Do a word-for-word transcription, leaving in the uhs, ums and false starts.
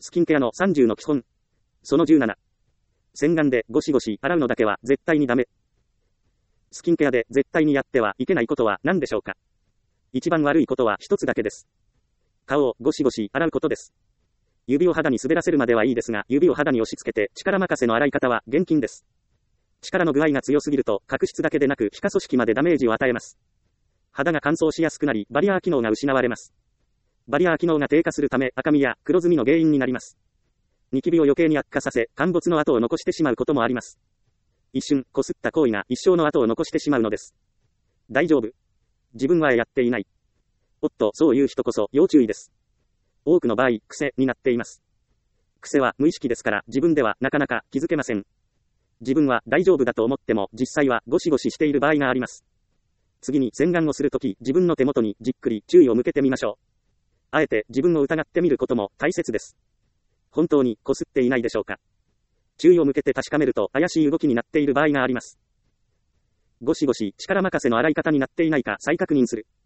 スキンケアのさんじゅうの基本。そのじゅうなな。洗顔でゴシゴシ洗うのだけは絶対にダメ。スキンケアで絶対にやってはいけないことは何でしょうか。一番悪いことは一つだけです。顔をゴシゴシ洗うことです。指を肌に滑らせるまではいいですが、指を肌に押し付けて力任せの洗い方は厳禁です。力の具合が強すぎると角質だけでなく皮下組織までダメージを与えます。肌が乾燥しやすくなり、バリアー機能が失われます。バリアー機能が低下するため赤みや黒ずみの原因になります。ニキビを余計に悪化させ、陥没の跡を残してしまうこともあります。一瞬、こすった行為が一生の跡を残してしまうのです。大丈夫。自分はやっていない。おっと、そういう人こそ要注意です。多くの場合、癖になっています。癖は無意識ですから自分ではなかなか気づけません。自分は大丈夫だと思っても実際はゴシゴシしている場合があります。次に洗顔をするとき、自分の手元にじっくり注意を向けてみましょう。あえて自分を疑ってみることも大切です。本当にこすっていないでしょうか。注意を向けて確かめると怪しい動きになっている場合があります。ゴシゴシ力任せの洗い方になっていないか再確認する。